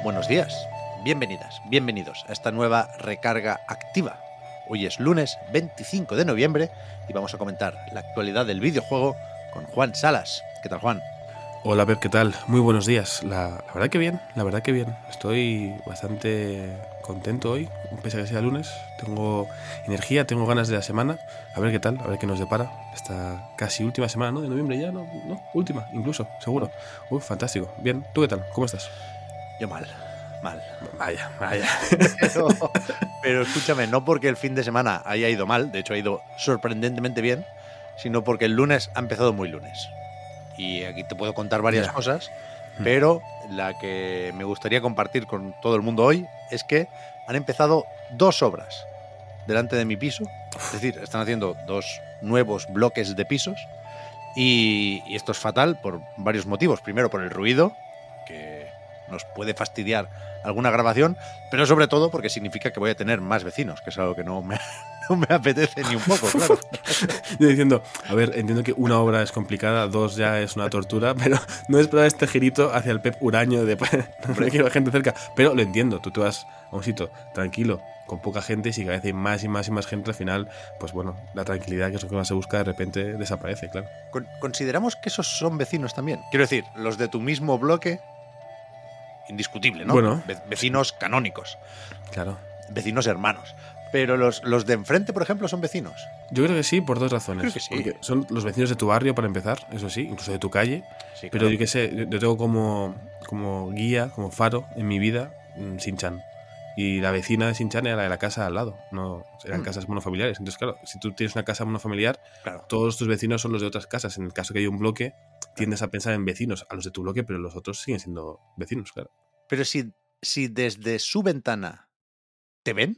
buenos días, bienvenidas, bienvenidos a esta nueva recarga activa. Hoy es lunes 25 de noviembre y vamos a comentar la actualidad del videojuego con Juan Salas. ¿Qué tal, Juan? Hola Pep, ¿qué tal? Muy buenos días. La verdad que bien, la verdad que bien. Estoy bastante contento hoy, pese a que sea lunes. Tengo energía, tengo ganas de la semana. A ver qué tal, a ver qué nos depara. Esta casi última semana, ¿no? De noviembre ya, ¿no? Última, incluso, seguro. Fantástico. Bien, ¿tú qué tal? ¿Cómo estás? Yo mal. Vaya. Pero escúchame, no porque el fin de semana haya ido mal, de hecho ha ido sorprendentemente bien, sino porque el lunes ha empezado muy lunes. Y aquí te puedo contar varias cosas, pero la que me gustaría compartir con todo el mundo hoy es que han empezado 2 obras delante de mi piso. Es decir, están haciendo 2 nuevos bloques de pisos y esto es fatal por varios motivos. Primero, por el ruido, que nos puede fastidiar alguna grabación, pero sobre todo porque significa que voy a tener más vecinos, que es algo que no me apetece ni un poco, claro. Yo diciendo, a ver, entiendo que una obra es complicada, 2 ya es una tortura, pero no esperaba este girito hacia el Pep huraño de no quiero gente cerca. Pero lo entiendo, tú te vas a un sitio tranquilo, con poca gente, y si cada vez hay más y más y más gente, al final, pues bueno, la tranquilidad, que es lo que más se busca, de repente desaparece, claro. ¿Consideramos que esos son vecinos también? Quiero decir, los de tu mismo bloque, indiscutible, ¿no? Bueno, Vecinos canónicos. Claro. Vecinos hermanos. Pero los de enfrente, por ejemplo, son vecinos. Yo creo que sí, por 2 razones. Creo que sí. Porque son los vecinos de tu barrio, para empezar, eso sí, incluso de tu calle. Sí, pero claro. yo qué sé, yo tengo como guía, como faro en mi vida, Shin-Chan. Y la vecina de Shin-Chan era la de la casa al lado, no eran casas monofamiliares. Entonces, claro, si tú tienes una casa monofamiliar, Claro. todos tus vecinos son los de otras casas. En el caso que hay un bloque, tiendes a pensar en vecinos, a los de tu bloque, pero los otros siguen siendo vecinos, claro. Pero si desde su ventana te ven,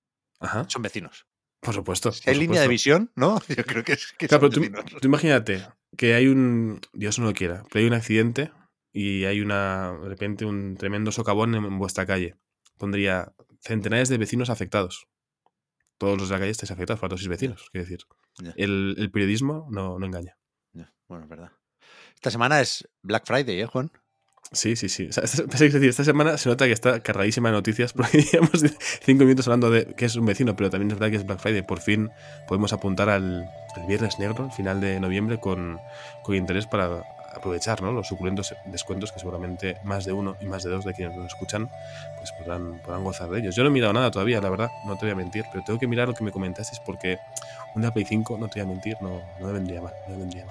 Ajá. son vecinos. Por supuesto. Si hay línea de visión, ¿no? Yo creo que claro, son pero vecinos. tú imagínate que hay Dios no lo quiera, pero hay un accidente y hay de repente un tremendo socavón en vuestra calle. Pondría centenares de vecinos afectados. Todos los de la calle estáis afectados, para todos sus vecinos, quiero decir. Ya. El periodismo no engaña. Ya. Bueno, es verdad. Esta semana es Black Friday, ¿Juan? Sí. O sea, esta semana se nota que está cargadísima de noticias, porque llevamos 5 minutos hablando de que es un vecino, pero también es verdad que es Black Friday. Por fin podemos apuntar al Viernes Negro, final de noviembre, con interés para aprovechar, ¿no?, los suculentos descuentos que seguramente más de uno y más de dos de quienes nos escuchan pues podrán gozar de ellos. Yo no he mirado nada todavía, la verdad, no te voy a mentir, pero tengo que mirar lo que me comentaste, porque una Play 5, no te voy a mentir, no me vendría mal.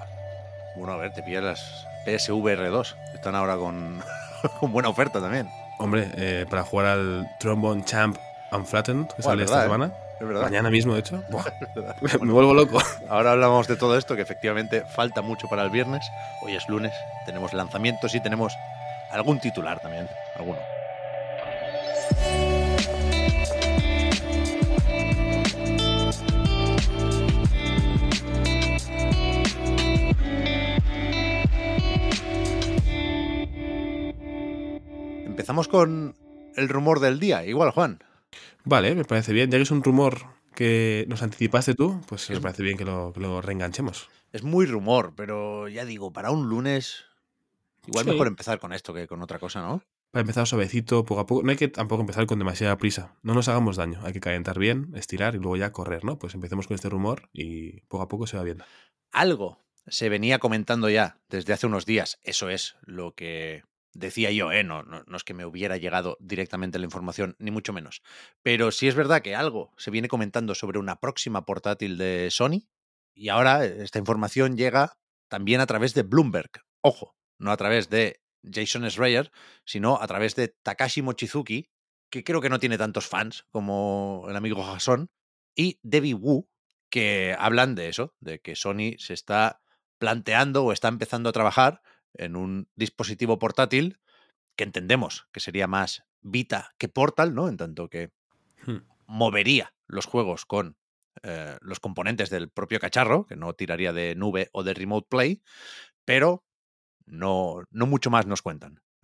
Bueno, a ver, te pillas las PSVR 2. Están ahora con buena oferta también. Hombre, para jugar al Trombone Champ Unflattened, que sale verdad, esta semana. Es verdad. Mañana mismo, de hecho. Bueno, me vuelvo loco. Ahora hablamos de todo esto, que efectivamente falta mucho para el viernes. Hoy es lunes, tenemos lanzamientos y tenemos algún titular también. Alguno. Empezamos con el rumor del día. Igual, Juan. Vale, me parece bien. Ya que es un rumor que nos anticipaste tú, pues me parece bien que lo reenganchemos. Es muy rumor, pero ya digo, para un lunes igual Sí. mejor empezar con esto que con otra cosa, ¿no? Para empezar suavecito, poco a poco. No hay que tampoco empezar con demasiada prisa. No nos hagamos daño. Hay que calentar bien, estirar y luego ya correr, ¿no? Pues empecemos con este rumor y poco a poco se va viendo. Algo se venía comentando ya desde hace unos días. Eso es lo que decía yo, ¿eh? No es que me hubiera llegado directamente la información, ni mucho menos. Pero sí es verdad que algo se viene comentando sobre una próxima portátil de Sony y ahora esta información llega también a través de Bloomberg. Ojo, no a través de Jason Schreier, sino a través de Takashi Mochizuki, que creo que no tiene tantos fans como el amigo Jason, y Debbie Wu, que hablan de eso, de que Sony se está planteando o está empezando a trabajar en un dispositivo portátil que entendemos que sería más Vita que Portal, ¿no? En tanto que movería los juegos con los componentes del propio cacharro, que no tiraría de nube o de Remote Play, pero no mucho más nos cuentan.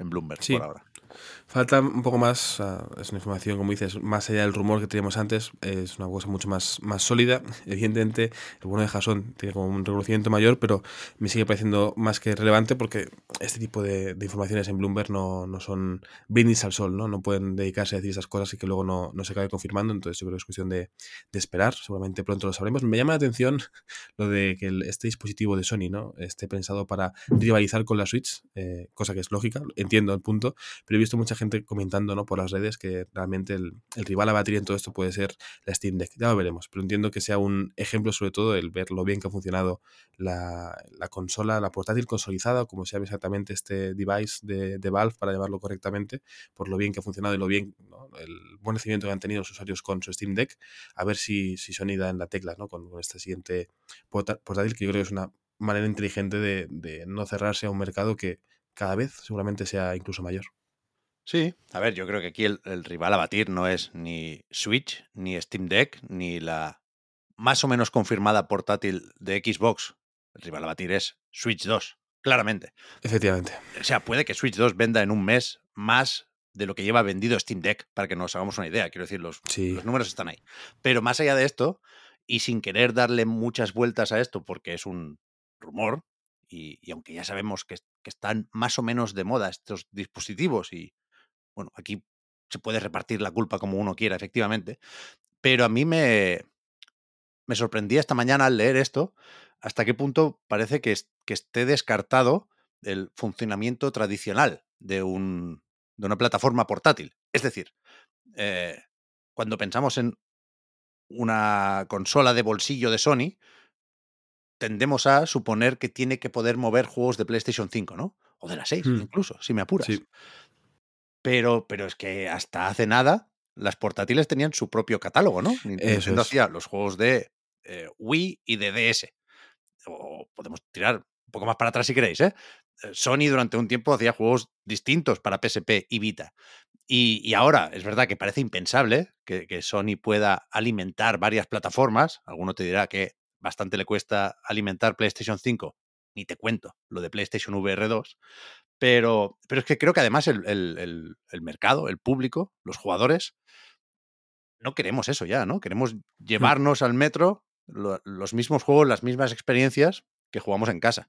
en Bloomberg por Sí, ahora. falta un poco más, es una información, como dices, más allá del rumor que teníamos antes, es una cosa mucho más sólida. Evidentemente, el bueno de Jason tiene como un reconocimiento mayor, pero me sigue pareciendo más que relevante porque este tipo de informaciones en Bloomberg no son brindis al sol, ¿no? No pueden dedicarse a decir esas cosas y que luego no se acabe confirmando, entonces yo creo que es cuestión de esperar, seguramente pronto lo sabremos. Me llama la atención lo de que este dispositivo de Sony, ¿no?, esté pensado para rivalizar con la Switch, cosa que es lógica, entiendo el punto, pero he visto mucha gente comentando, ¿no?, por las redes que realmente el rival a batir en todo esto puede ser la Steam Deck. Ya lo veremos, pero entiendo que sea un ejemplo, sobre todo, el ver lo bien que ha funcionado la consola, la portátil consolidada, como se llama exactamente este device de Valve, para llamarlo correctamente, por lo bien que ha funcionado y lo bien, ¿no?, el buen recibimiento que han tenido los usuarios con su Steam Deck, a ver si Sony da en la tecla, ¿no?, con este siguiente portátil, que yo creo que es una manera inteligente de no cerrarse a un mercado que cada vez seguramente sea incluso mayor. Sí, a ver, yo creo que aquí el rival a batir no es ni Switch, ni Steam Deck, ni la más o menos confirmada portátil de Xbox. El rival a batir es Switch 2, claramente. Efectivamente. O sea, puede que Switch 2 venda en un mes más de lo que lleva vendido Steam Deck, para que nos hagamos una idea. Quiero decir, Sí. los números están ahí. Pero más allá de esto, y sin querer darle muchas vueltas a esto, porque es un rumor, y aunque ya sabemos que están más o menos de moda estos dispositivos, y bueno, aquí se puede repartir la culpa como uno quiera, efectivamente, pero a mí me sorprendía esta mañana al leer esto, hasta qué punto parece que esté descartado el funcionamiento tradicional de una plataforma portátil. Es decir, eh, cuando pensamos en una consola de bolsillo de Sony, tendemos a suponer que tiene que poder mover juegos de PlayStation 5, ¿no? O de la 6, Mm, incluso, si me apuras. sí, Pero es que hasta hace nada las portátiles tenían su propio catálogo, ¿no? eso Nintendo es. hacía los juegos de Wii y de DS. O podemos tirar un poco más para atrás si queréis, ¿eh? Sony durante un tiempo hacía juegos distintos para PSP y Vita. Y ahora es verdad que parece impensable que Sony pueda alimentar varias plataformas. Alguno te dirá que bastante le cuesta alimentar PlayStation 5. Ni te cuento lo de PlayStation VR 2. Pero es que creo que además el mercado, el público, los jugadores, no queremos eso ya, ¿no? Queremos Mm, llevarnos al metro los mismos juegos, las mismas experiencias que jugamos en casa.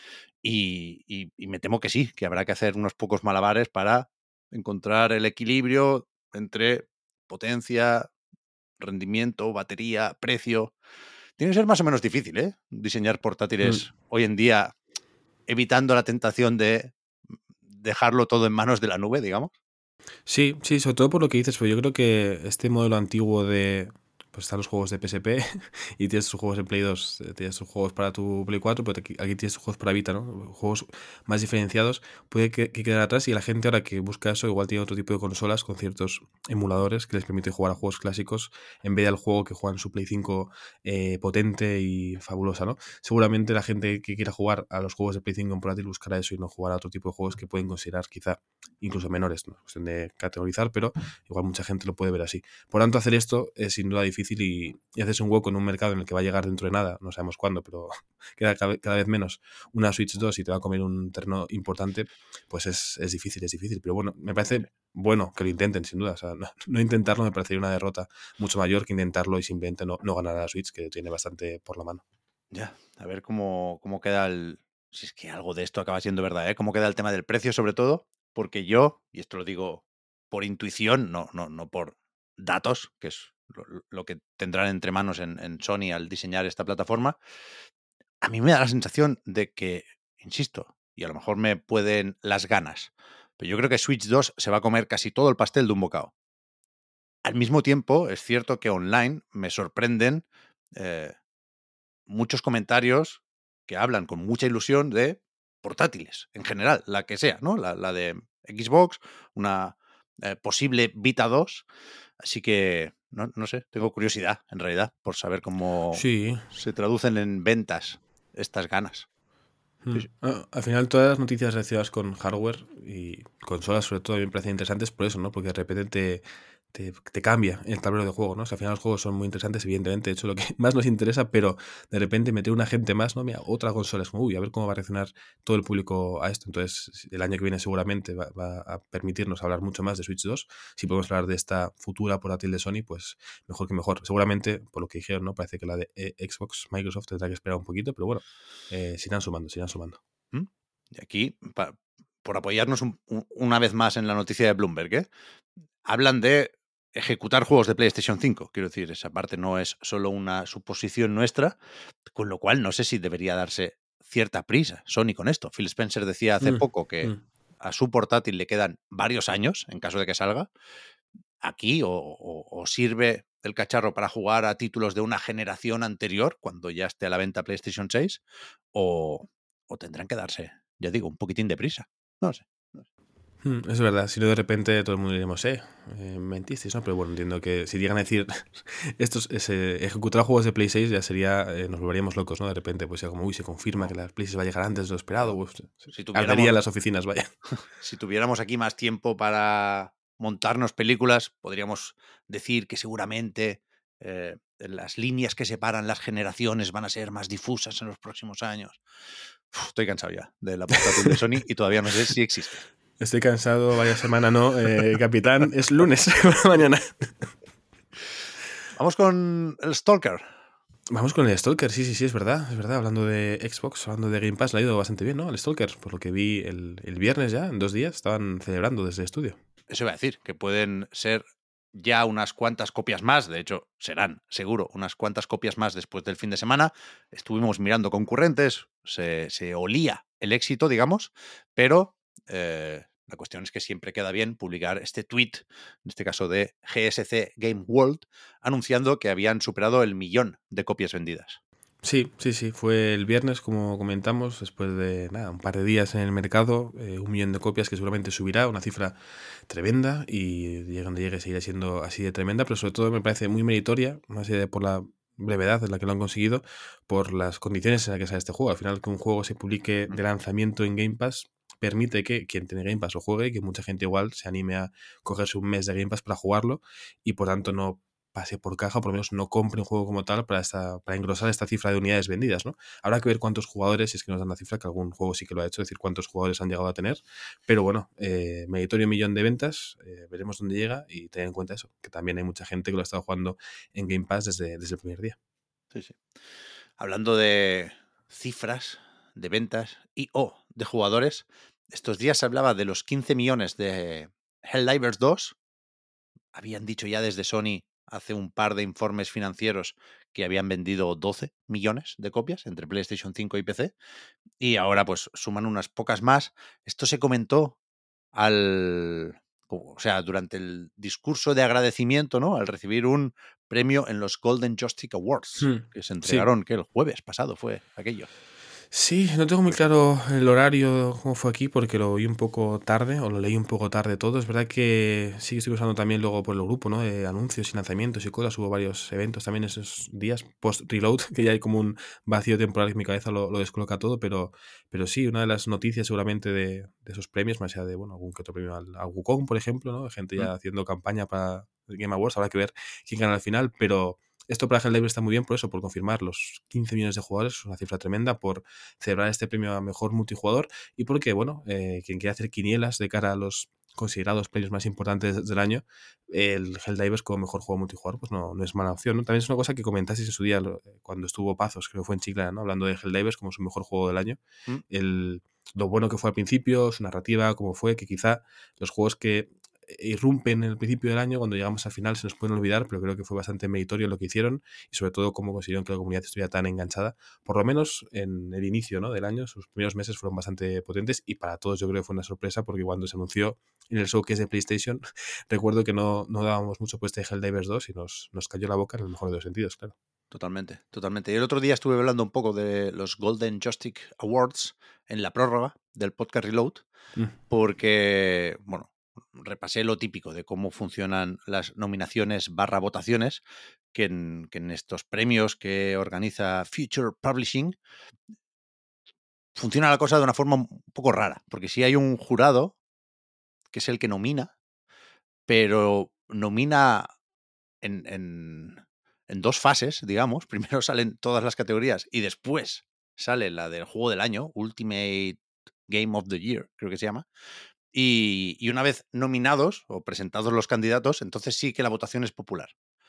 Y me temo que sí, que habrá que hacer unos pocos malabares para encontrar el equilibrio entre potencia, rendimiento, batería, precio. Tiene que ser más o menos difícil, ¿eh? Diseñar mm. portátiles hoy en día, evitando la tentación de dejarlo todo en manos de la nube, digamos. Sí, sí, sobre todo por lo que dices, pues yo creo que este modelo antiguo de, pues están los juegos de PSP y tienes tus juegos en Play 2, tienes tus juegos para tu Play 4, pero aquí tienes tus juegos para Vita, ¿no? Juegos más diferenciados, puede que quedar atrás, y la gente ahora que busca eso igual tiene otro tipo de consolas con ciertos emuladores que les permiten jugar a juegos clásicos en vez del juego que juega en su Play 5 potente y fabulosa, ¿no? Seguramente la gente que quiera jugar a los juegos de Play 5 en portátil buscará eso y no jugar a otro tipo de juegos que pueden considerar quizá incluso menores, ¿no? Es cuestión de categorizar, pero igual mucha gente lo puede ver así. Por tanto, hacer esto es sin duda difícil, y haces un hueco en un mercado en el que va a llegar dentro de nada, no sabemos cuándo, pero queda cada vez menos, una Switch 2 y te va a comer un terreno importante, pues es difícil, es difícil. Pero bueno, me Sí. parece bueno que lo intenten, sin duda. O sea, no intentarlo me parecería una derrota mucho mayor que intentarlo y simplemente no ganar a la Switch, que tiene bastante por la mano. Ya, a ver cómo queda el. Si es que algo de esto acaba siendo verdad, ¿eh? Cómo queda el tema del precio, sobre todo, porque yo, y esto lo digo por intuición, no por datos, que es lo que tendrán entre manos en Sony al diseñar esta plataforma, a mí me da la sensación de que, insisto, y a lo mejor me pueden las ganas, pero yo creo que Switch 2 se va a comer casi todo el pastel de un bocado. Al mismo tiempo, es cierto que online me sorprenden eh, muchos comentarios que hablan con mucha ilusión de portátiles, en general, la que sea, ¿no? La de Xbox, una posible Vita 2. Así que, no sé, tengo curiosidad, en realidad, por saber cómo Sí. se traducen en ventas estas ganas. Sí, sí. Al final todas las noticias relacionadas con hardware y consolas sobre todo a mí me parecen interesantes por eso, ¿no? Porque de repente te cambia el tablero de juego, ¿no? O sea, al final los juegos son muy interesantes, evidentemente, de hecho lo que más nos interesa, pero de repente meter una gente más, ¿no? Mira, otra consola es como, uy, a ver cómo va a reaccionar todo el público a esto. Entonces, el año que viene seguramente va a permitirnos hablar mucho más de Switch 2. Si podemos hablar de esta futura portátil de Sony, pues mejor que mejor. Seguramente, por lo que dijeron, ¿no? Parece que la de Xbox, Microsoft tendrá que esperar un poquito, pero bueno, se irán sumando, se irán sumando. ¿Mm? Y aquí, por apoyarnos una vez más en la noticia de Bloomberg, ¿eh? Hablan de ejecutar juegos de PlayStation 5. Quiero decir, esa parte no es solo una suposición nuestra, con lo cual no sé si debería darse cierta prisa Sony con esto. Phil Spencer decía hace poco que a su portátil le quedan varios años en caso de que salga. Aquí o sirve el cacharro para jugar a títulos de una generación anterior, cuando ya esté a la venta PlayStation 6, o tendrán que darse, ya digo, un poquitín de prisa. No sé. Es verdad, si no de repente todo el mundo diremos, mentisteis, ¿no? Pero bueno, entiendo que si llegan a decir ejecutar juegos de Play 6 ya sería, nos volveríamos locos, ¿no? De repente, pues ya como, uy, se confirma que la Play 6 va a llegar antes de lo esperado, Claro. pues, Si arderían tuviéramos, las oficinas, vaya. si tuviéramos aquí más tiempo para montarnos películas, podríamos decir que seguramente las líneas que separan las generaciones van a ser más difusas en los próximos años. Estoy cansado ya de la portátil de Sony y todavía no sé si existe. Estoy cansado, vaya semana, ¿no? Capitán, es lunes por la mañana. Vamos con el Stalker. Vamos con el Stalker, sí, es verdad, es verdad. Hablando de Xbox, hablando de Game Pass, le ha ido bastante bien, ¿no? El Stalker, por lo que vi el viernes ya, en 2 días, estaban celebrando desde el estudio. Eso iba a decir, que pueden ser ya unas cuantas copias más, de hecho serán seguro unas cuantas copias más después del fin de semana. Estuvimos mirando concurrentes, se olía el éxito, digamos, pero la cuestión es que siempre queda bien publicar este tweet, en este caso de GSC Game World, anunciando que habían superado el 1.000.000 de copias vendidas. Sí, fue el viernes, como comentamos, después de nada, un par de días en el mercado, 1 millón de copias que seguramente subirá, una cifra tremenda y llegue donde llegue seguirá siendo así de tremenda, pero sobre todo me parece muy meritoria, más allá de por la brevedad en la que lo han conseguido, por las condiciones en las que sale este juego. Al final, que un juego se publique de lanzamiento en Game Pass permite que quien tiene Game Pass lo juegue y que mucha gente igual se anime a cogerse un mes de Game Pass para jugarlo y por tanto no pase por caja, o por lo menos no compre un juego como tal para engrosar esta cifra de unidades vendidas, ¿no? Habrá que ver cuántos jugadores, si es que nos dan la cifra, que algún juego sí que lo ha hecho, es decir, cuántos jugadores han llegado a tener, pero bueno, meritorio 1.000.000 de ventas, veremos dónde llega y tener en cuenta eso, que también hay mucha gente que lo ha estado jugando en Game Pass desde el primer día. Sí. Hablando de cifras, de ventas y de jugadores, estos días se hablaba de los 15 millones de Helldivers 2. Habían dicho ya desde Sony hace un par de informes financieros que habían vendido 12 millones de copias entre PlayStation 5 y PC. Y ahora pues suman unas pocas más. Esto se comentó o sea, durante el discurso de agradecimiento, ¿no? Al recibir un premio en los Golden Joystick Awards, que se Sí. entregaron, que el jueves pasado fue aquello. Sí, no tengo muy claro el horario, cómo fue aquí, porque lo vi un poco tarde, o lo leí un poco tarde todo. Es verdad que sí estoy usando también luego por el grupo, ¿no? De anuncios y lanzamientos y cosas. Hubo varios eventos también esos días post-reload, que ya hay como un vacío temporal que mi cabeza lo descoloca todo, pero sí, una de las noticias seguramente de esos premios, más allá de, bueno, algún que otro premio al Wukong, por ejemplo, ¿no? Gente ya haciendo campaña para el Game Awards, habrá que ver quién gana al final, pero esto para Helldivers está muy bien por eso, por confirmar los 15 millones de jugadores, es una cifra tremenda, por celebrar este premio a mejor multijugador y porque, bueno, quien quiera hacer quinielas de cara a los considerados premios más importantes del año, el Helldivers como mejor juego multijugador, pues no es mala opción, ¿no? También es una cosa que comentasteis en su día cuando estuvo Pazos, creo que fue en Chiclana, ¿no? Hablando de Helldivers como su mejor juego del año. Lo bueno que fue al principio, su narrativa, cómo fue, que quizá los juegos que irrumpen en el principio del año, cuando llegamos al final se nos pueden olvidar, pero creo que fue bastante meritorio lo que hicieron y sobre todo cómo consiguieron que la comunidad estuviera tan enganchada, por lo menos en el inicio, ¿no? del año. Sus primeros meses fueron bastante potentes y para todos yo creo que fue una sorpresa porque cuando se anunció en el showcase de PlayStation recuerdo que no dábamos mucho por este Helldivers 2 y nos cayó la boca en el mejor de los sentidos, claro. Totalmente, totalmente. Y el otro día estuve hablando un poco de los Golden Joystick Awards en la prórroga del podcast Reload, porque, bueno, repasé lo típico de cómo funcionan las nominaciones / votaciones, que en estos premios que organiza Future Publishing funciona la cosa de una forma un poco rara, porque sí hay un jurado que es el que nomina, pero nomina en dos fases, digamos. Primero salen todas las categorías y después sale la del juego del año, Ultimate Game of the Year, creo que se llama. Y una vez nominados o presentados los candidatos, entonces sí que la votación es popular.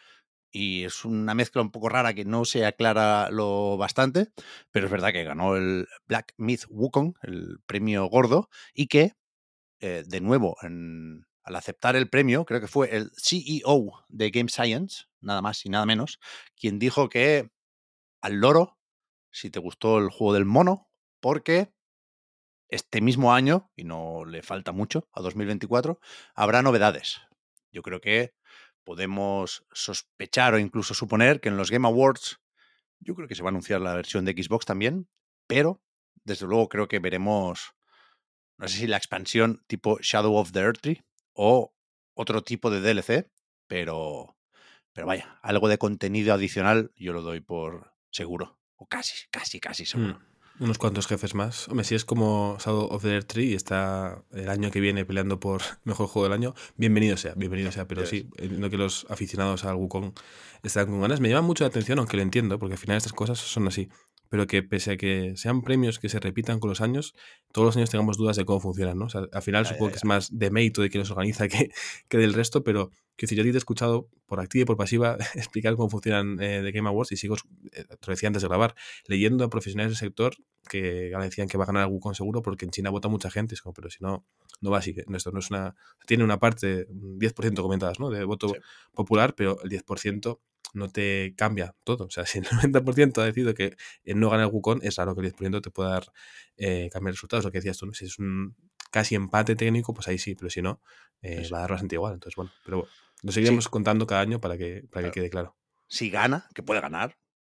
Y es una mezcla un poco rara que no se aclara lo bastante, pero es verdad que ganó el Black Myth Wukong, el premio gordo, y que, de nuevo, al aceptar el premio, creo que fue el CEO de Game Science, nada más y nada menos, quien dijo que al loro, si te gustó el juego del mono, porque este mismo año, y no le falta mucho a 2024, habrá novedades. Yo creo que podemos sospechar o incluso suponer que en los Game Awards, yo creo que se va a anunciar la versión de Xbox también, pero desde luego creo que veremos, no sé si la expansión tipo Shadow of the Erdtree o otro tipo de DLC, pero vaya, algo de contenido adicional yo lo doy por seguro, o casi seguro. Unos cuantos jefes más. Hombre, si es como Shadow of the Erdtree y está el año que viene peleando por mejor juego del año, bienvenido sea. Pero sí, entiendo que los aficionados al Wukong están con ganas. Me llama mucho la atención, aunque lo entiendo, porque al final estas cosas son así. Pero que pese a que sean premios que se repitan con los años, todos los años tengamos dudas de cómo funcionan, ¿no? O sea, al final supongo que es más de mérito de quien los organiza que del resto, pero que si yo a ti te he escuchado por activa y por pasiva explicar cómo funcionan The Game Awards y sigo, te lo decía antes de grabar, leyendo a profesionales del sector que decían que va a ganar el Wukong seguro porque en China vota mucha gente, es como, pero si no, no va así. Esto no es una... Tiene una parte, un 10% comentadas, ¿no? De voto popular, pero el 10% no te cambia todo. O sea, si el 90% ha decidido que no gana el Wukong, es raro que el 10% te pueda dar cambiar resultados. Lo que decías tú, ¿no? Si es un casi empate técnico, pues ahí sí, pero si no, va a dar bastante igual. Entonces, bueno, pero bueno, lo seguiremos contando cada año para que quede claro. Si gana, que puede ganar,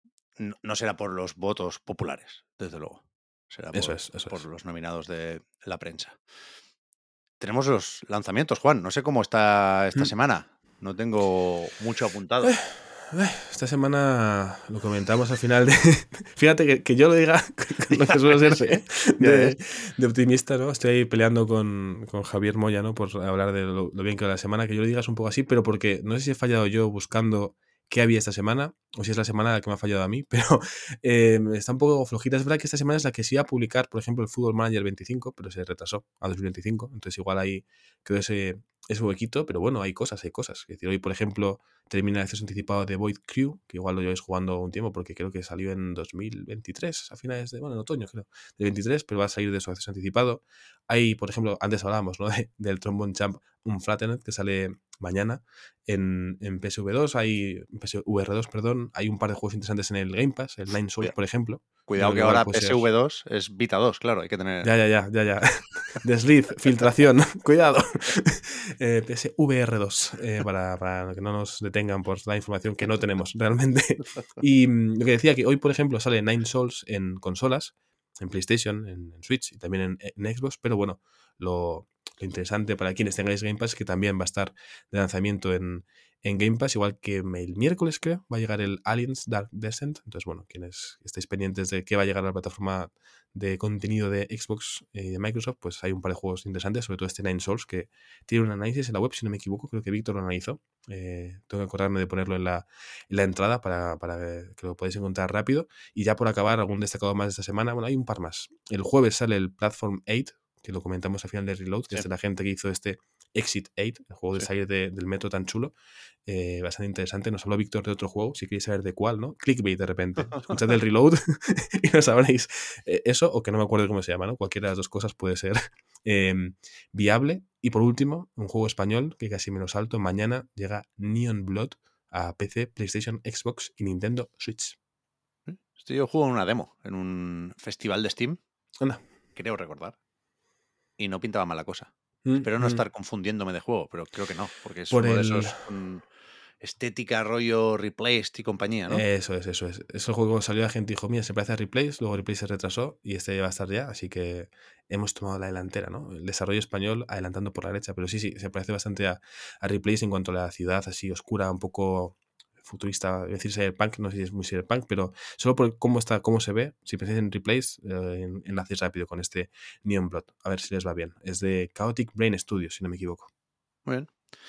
no será por los votos populares, desde luego. Será por los nominados de la prensa. Tenemos los lanzamientos, Juan. No sé cómo está esta semana. No tengo mucho apuntado. Esta semana lo comentamos al final de... Fíjate que yo lo diga con lo que suelo ser de optimista, ¿no? Estoy ahí peleando con Javier Moya, ¿no? Por hablar de lo bien que va la semana, que yo lo diga es un poco así, pero porque no sé si he fallado yo buscando qué había esta semana, o si es la semana la que me ha fallado a mí, pero está un poco flojita. Es verdad que esta semana es la que se iba a publicar, por ejemplo, el Football Manager 25, pero se retrasó a 2025, entonces igual ahí quedó ese huequito, pero bueno, hay cosas. Es decir, hoy, por ejemplo, termina el acceso anticipado de Void Crew, que igual lo lleváis jugando un tiempo porque creo que salió en 2023, a finales de, bueno, en otoño creo, de 23, pero va a salir de su acceso anticipado. Hay, por ejemplo, antes hablábamos, ¿no? Del Trombone Champ Unflattened, que sale mañana en PSV2, en PSVR2, perdón, hay un par de juegos interesantes en el Game Pass, el Nine Souls, por ejemplo. Cuidado que ahora PSV2 es Vita 2, claro, hay que tener... Ya. Desliz, filtración, cuidado. PSVR2, para que no nos detengan por la información que no tenemos realmente. Y lo que decía, que hoy, por ejemplo, sale Nine Souls en consolas, en PlayStation, en Switch y también en Xbox, pero bueno, lo interesante para quienes tengáis Game Pass es que también va a estar de lanzamiento en Game Pass, igual que el miércoles, creo, va a llegar el Aliens Dark Descent. Entonces, bueno, quienes estéis pendientes de qué va a llegar a la plataforma de contenido de Xbox y de Microsoft, pues hay un par de juegos interesantes, sobre todo este Nine Souls, que tiene un análisis en la web, si no me equivoco, creo que Víctor lo analizó. Tengo que acordarme de ponerlo en la entrada para que lo podáis encontrar rápido. Y ya por acabar, algún destacado más de esta semana, bueno, hay un par más. El jueves sale el Platform 8, que lo comentamos al final de Reload, que es de la gente que hizo este Exit 8, el juego de salir del metro tan chulo, bastante interesante. Nos habló Víctor de otro juego, si queréis saber de cuál, ¿no? Clickbait de repente. Escuchad el Reload y no sabréis eso, o que no me acuerdo cómo se llama, ¿no? Cualquiera de las dos cosas puede ser viable. Y por último, un juego español que casi me lo salto, mañana llega Neon Blood a PC, PlayStation, Xbox y Nintendo Switch. Yo juego en una demo, en un festival de Steam. Anda. Creo recordar. Y no pintaba mal la cosa. Espero no estar confundiéndome de juego, pero creo que no, porque es uno de esos estética, rollo Replaced y compañía, ¿no? Eso es. Ese juego salió, la gente dijo, mira, se parece a Replaced, luego Replaced se retrasó y este va a estar ya, así que hemos tomado la delantera, ¿no? El desarrollo español adelantando por la derecha, pero sí, se parece bastante a Replaced en cuanto a la ciudad así oscura, un poco futurista, decir cyberpunk, no sé si es muy cyberpunk, pero solo por cómo se ve, si pensáis en Replace, enlaces rápido con este Neon Blood, a ver si les va bien. Es de Chaotic Brain Studios, si no me equivoco. Muy bien.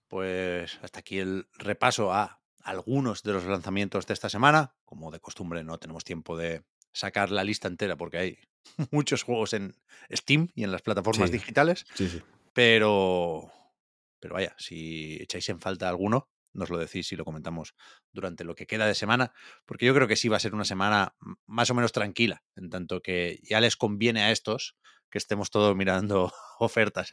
pues hasta aquí el repaso a algunos de los lanzamientos de esta semana. Como de costumbre, no tenemos tiempo de sacar la lista entera porque hay muchos juegos en Steam y en las plataformas Sí, digitales, sí. pero vaya, si echáis en falta alguno, nos lo decís y lo comentamos durante lo que queda de semana, porque yo creo que sí va a ser una semana más o menos tranquila, en tanto que ya les conviene a estos que estemos todos mirando ofertas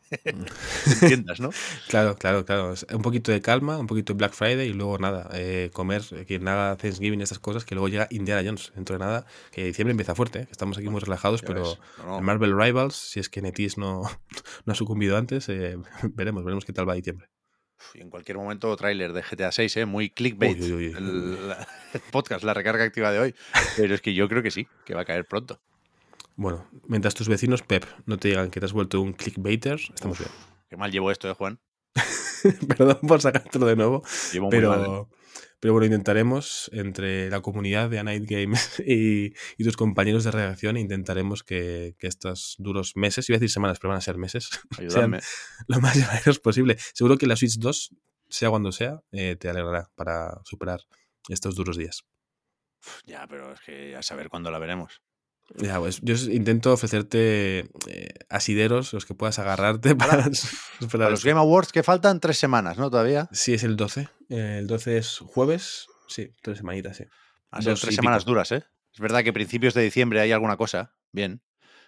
en tiendas, ¿no? Claro. Un poquito de calma, un poquito de Black Friday y luego nada, comer, quien haga Thanksgiving y estas cosas, que luego llega Indiana Jones dentro de nada, que diciembre empieza fuerte, que estamos aquí muy relajados, Ya pero ves. No, el no. Marvel Rivals, si es que Netis no, no ha sucumbido antes, veremos qué tal va diciembre. Y en cualquier momento tráiler de GTA 6, muy Uy, clickbait uy, uy. el podcast, la recarga activa de hoy, pero es que yo creo que sí, que va a caer pronto. Bueno, mientras tus vecinos, Pep, no te digan que te has vuelto un clickbaiter, estamos bien. Qué mal llevo esto, Juan. Perdón por sacártelo de nuevo, Llevo muy mal, ¿eh? pero bueno, intentaremos entre la comunidad de A Night Games y tus compañeros de redacción, intentaremos que estos duros meses, iba a decir semanas, pero van a ser meses, sean Ayudadme. lo más llevaderos posible. Seguro que la Switch 2, sea cuando sea, te alegrará para superar estos duros días. Ya, pero es que a saber cuándo la veremos. Ya, pues yo intento ofrecerte asideros los que puedas agarrarte para Ahora, superar para los esto. Game Awards que faltan 3 semanas, ¿no? Todavía. Sí, es el 12. El 12 es jueves. Sí, 3 semanitas, sí. Van a ser 2 3 y semanas pico. duras, ¿eh? Es verdad que a principios de diciembre hay alguna cosa, bien,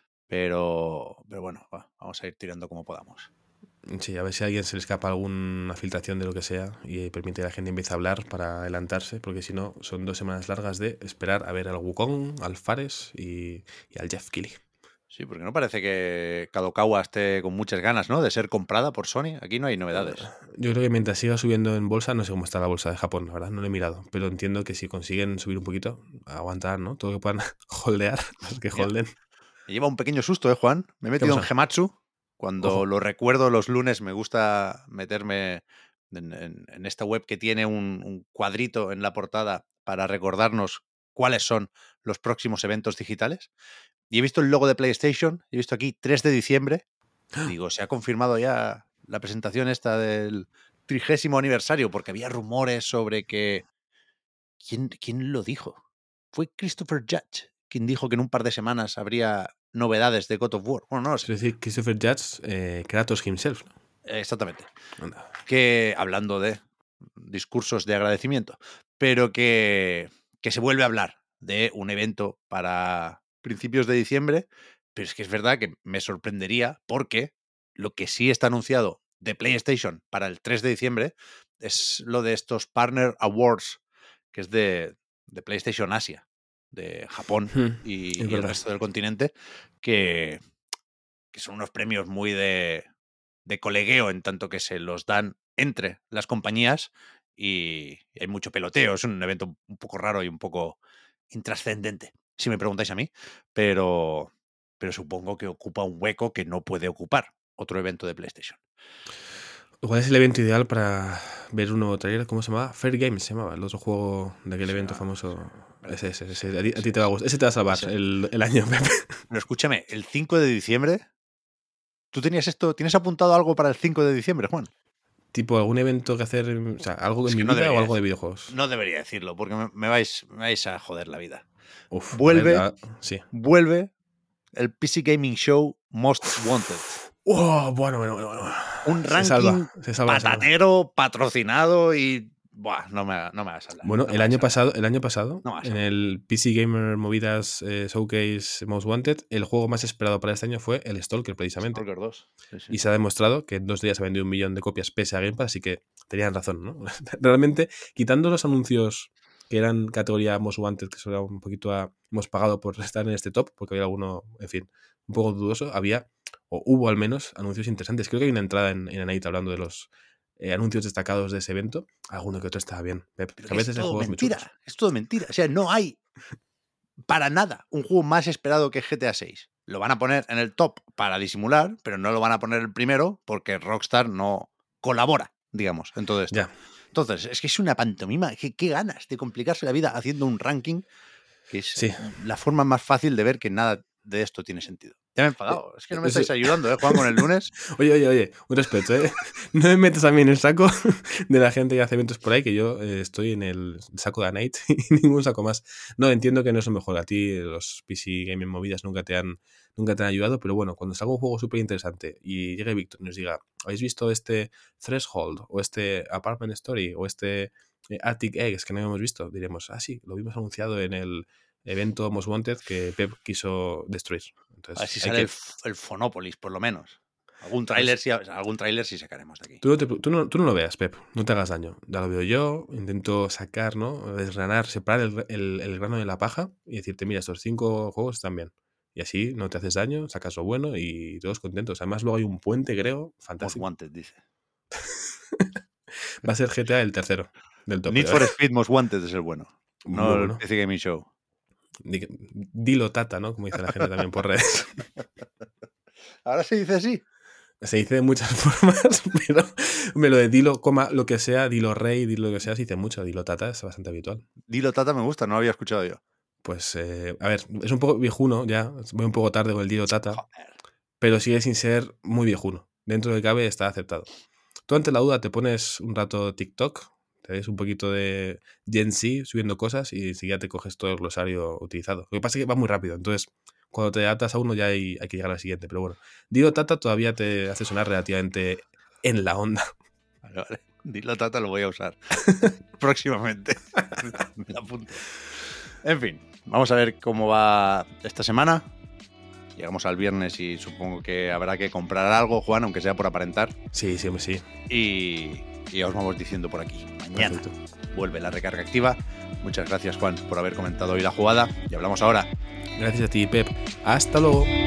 pero bueno, vamos a ir tirando como podamos. Sí, a ver si a alguien se le escapa alguna filtración de lo que sea y permite que la gente empiece a hablar para adelantarse, porque si no, son 2 semanas largas de esperar a ver al Wukong, al Fares y al Jeff Keighley. Sí, porque no parece que Kadokawa esté con muchas ganas, ¿no? De ser comprada por Sony. Aquí no hay novedades. Yo creo que mientras siga subiendo en bolsa, no sé cómo está la bolsa de Japón, la verdad, no lo he mirado, pero entiendo que si consiguen subir un poquito, aguantar, ¿no? Todo lo que puedan holdear, más que Ya. holden. Me lleva un pequeño susto, Juan. Me he ¿Qué ha metido en pasado? Gematsu. Cuando Ojo. lo recuerdo los lunes, me gusta meterme en esta web que tiene un cuadrito en la portada para recordarnos cuáles son los próximos eventos digitales. Y he visto el logo de PlayStation, he visto aquí 3 de diciembre. Digo, se ha confirmado ya la presentación esta del 30º aniversario, porque había rumores sobre que... ¿Quién lo dijo? Fue Christopher Judge quien dijo que en un par de semanas habría novedades de God of War. Bueno, no lo Es sé. decir, Christopher Judge, Kratos himself, ¿no? Exactamente. Anda. Que, hablando de discursos de agradecimiento, pero que se vuelve a hablar de un evento para principios de diciembre, pero es que es verdad que me sorprendería porque lo que sí está anunciado de PlayStation para el 3 de diciembre es lo de estos Partner Awards, que es de PlayStation Asia, de Japón Es y el verdad. resto del continente, que son unos premios muy de colegueo, en tanto que se los dan entre las compañías y hay mucho peloteo. Es un evento un poco raro y un poco intrascendente, si me preguntáis a mí, pero supongo que ocupa un hueco que no puede ocupar otro evento de PlayStation. Igual es el evento ideal para ver un nuevo trailer. ¿Cómo se llamaba? Fair Games se llamaba, el otro juego de aquel Sí, evento famoso. parece, Ese. A sí, ti te va a gustar. Ese te va a salvar ese. el año, Pepe. Pero escúchame, el 5 de diciembre, ¿tú tenías esto, tienes apuntado algo para el 5 de diciembre, Juan? Tipo, algún evento que hacer, o sea, algo en Es mi que no vida o debería algo de decir, videojuegos. no debería decirlo, porque me vais a joder la vida. Uf, a ver, Vuelve, sí. vuelve el PC Gaming Show Most Wanted. Oh, bueno. Un Se salva, ranking se salva la semana. patatero, patrocinado y... Buah, no me vas a hablar. Bueno, No me vas a hablar. el año pasado, No me vas a en hablar. el PC Gamer Movidas Showcase Most Wanted, el juego más esperado para este año fue el Stalker, precisamente. Stalker 2. Sí, sí. Y se ha demostrado que en 2 días ha vendido 1 millón de copias pese a Game Pass, así que tenían razón, ¿no? Realmente, quitando los anuncios que eran categoría Most Wanted, que solo un poquito hemos pagado por estar en este top, porque había alguno, en fin, un poco dudoso, o hubo al menos, anuncios interesantes. Creo que hay una entrada en Anite hablando de los anuncios destacados de ese evento. Alguno que otro estaba bien, Pep, Pero que que a es veces hay todo juegos muy chulos. mentira. Es todo mentira. O sea, no hay para nada un juego más esperado que GTA 6. Lo van a poner en el top para disimular, pero no lo van a poner el primero porque Rockstar no colabora, digamos, en todo esto. Ya. Entonces, es que es una pantomima. ¿Qué ganas de complicarse la vida haciendo un ranking que es Sí, la forma más fácil de ver que nada de esto tiene sentido? Ya me he enfadado. Es que no me estáis ayudando, Juan, con el lunes. Oye, un respeto, No me metas a mí en el saco de la gente que hace eventos por ahí, que yo estoy en el saco de Anite y ningún saco más. No, entiendo que no es lo mejor. A ti los PC Gaming Movidas nunca te han ayudado, pero bueno, cuando salga un juego súper interesante y llegue Víctor y nos diga, ¿habéis visto este Threshold o este Apartment Story o este Attic Eggs que no habíamos visto? Diremos, sí, lo vimos anunciado en el evento Most Wanted que Pep quiso destruir. Entonces, a ver si sale el Phonopolis, por lo menos. Algún tráiler sí sacaremos de aquí. Tú no lo veas, Pep. No te hagas daño. Ya lo veo yo. Intento sacar, ¿no? Desgranar, separar el grano de la paja y decirte, mira, estos 5 juegos están bien. Y así no te haces daño, sacas lo bueno y todos contentos. Además, luego hay un puente, creo, fantástico. Most Wanted, dice. Va a ser GTA el tercero del top. Need for Speed Most Wanted es el bueno. No el PC Gaming Show. Dilo Tata, ¿no? Como dice la gente también por redes. ¿Ahora se dice así? Se dice de muchas formas, pero lo de dilo, lo que sea, dilo rey, dilo lo que sea, se dice mucho. Dilo Tata es bastante habitual. Dilo Tata me gusta, no lo había escuchado yo. Pues, a ver, es un poco viejuno ya. Voy un poco tarde con el Dilo Tata. Joder. Pero sigue sin ser muy viejuno. Dentro de que cabe está aceptado. Tú ante la duda te pones un rato TikTok, te ves un poquito de Gen Z subiendo cosas y enseguida te coges todo el glosario utilizado. Lo que pasa es que va muy rápido, entonces cuando te atas a uno ya hay que llegar al siguiente. Pero bueno, Dilo Tata todavía te hace sonar relativamente en la onda. Vale. Dilo Tata lo voy a usar próximamente. Me la apunto. En fin, vamos a ver cómo va esta semana. Llegamos al viernes y supongo que habrá que comprar algo, Juan, aunque sea por aparentar. Sí. Y os vamos diciendo por aquí. Mañana vuelve la recarga activa. Muchas gracias, Juan, por haber comentado hoy la jugada. Y hablamos ahora. Gracias a ti, Pep. Hasta luego.